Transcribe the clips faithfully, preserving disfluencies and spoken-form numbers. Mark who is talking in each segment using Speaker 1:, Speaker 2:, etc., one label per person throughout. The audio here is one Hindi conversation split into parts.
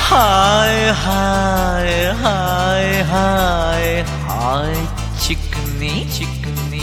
Speaker 1: हाय हाय हाय हाय हाय चिकनी चिकनी।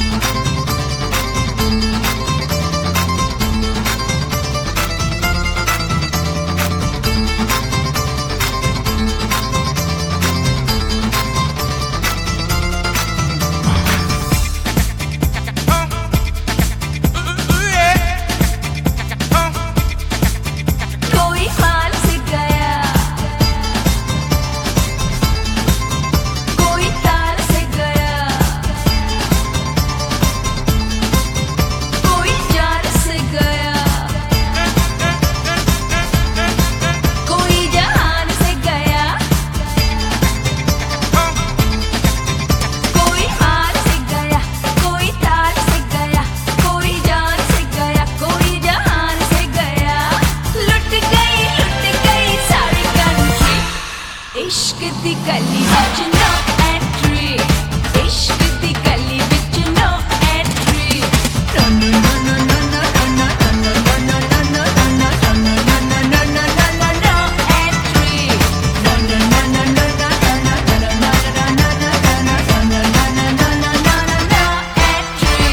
Speaker 2: इश्क दी गली विच नो एंट्री, इश्क दी गली विच no entry. No no no no no no no no no no no no no no no no entry. No no no no no no no no no no no no no entry.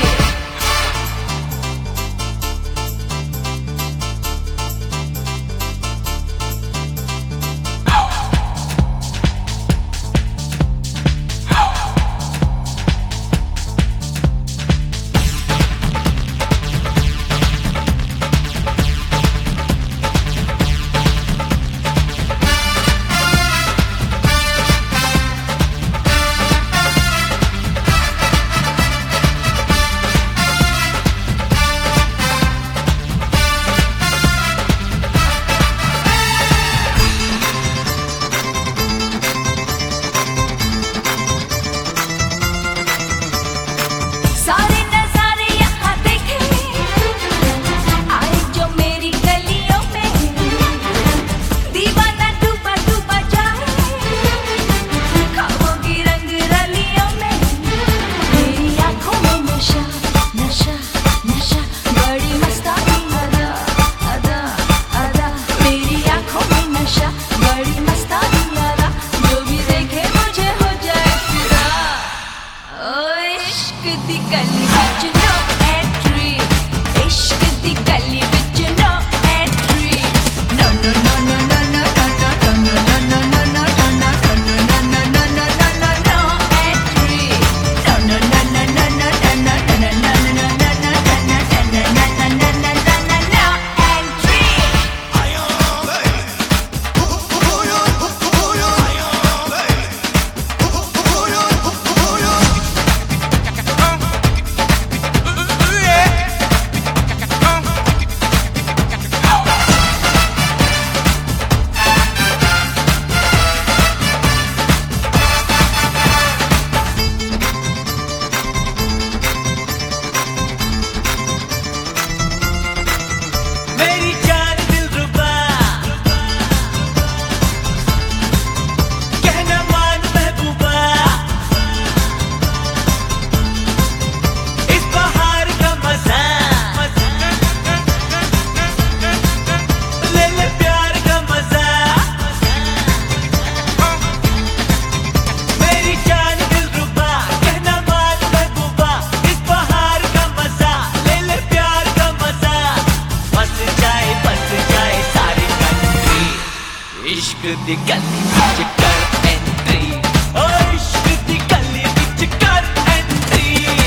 Speaker 1: इश्क दी गली विच कर एंट्री, ओ इश्क दी गली विच कर एंट्री।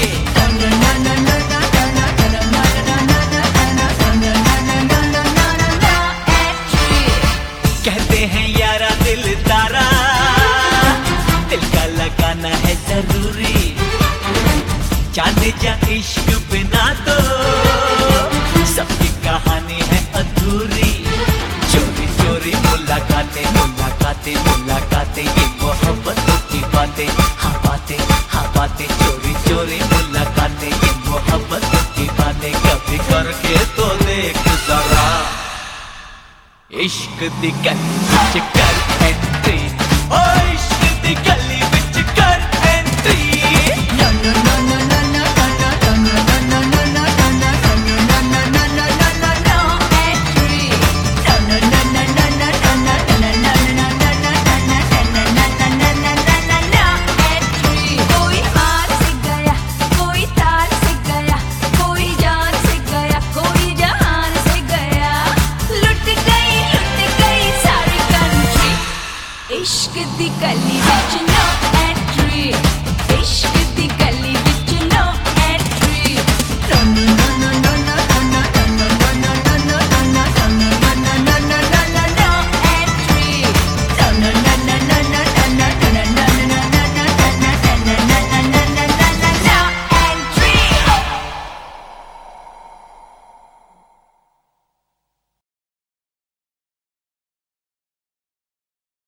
Speaker 1: कहते हैं यारा दिलदारा, दिल का लगाना है जरूरी। चांद जा इश्क बिना तो सबकी कहानी है अधूरी। चोरी चोरी मुलाकातें मुलाकातें मुलाकातें, ये मोहब्बतों की बातें, हाँ बातें हाँ बातें। चोरी चोरी मुलाकातें, ये मोहब्बतों की बातें, कभी करके तो देख जरा। इश्क दी गली विच कर